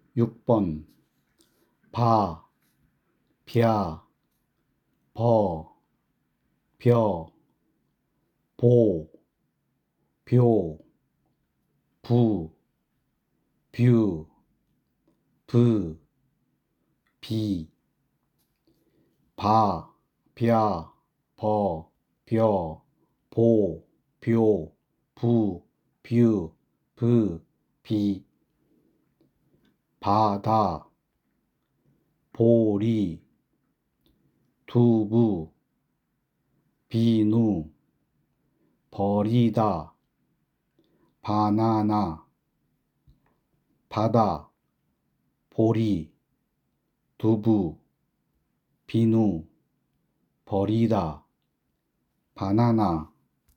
6번 바, 벼, 버, 벼, 보, 벼, 부, 뷰, 브, 비, 바, 벼, 버, 벼, 보, 벼, 부, 뷰, 브, 비, 바다, 보리, 두부, 비누, 버리다, 바나나, 바다, 보리, 두부, 비누, 버리다, 바나나,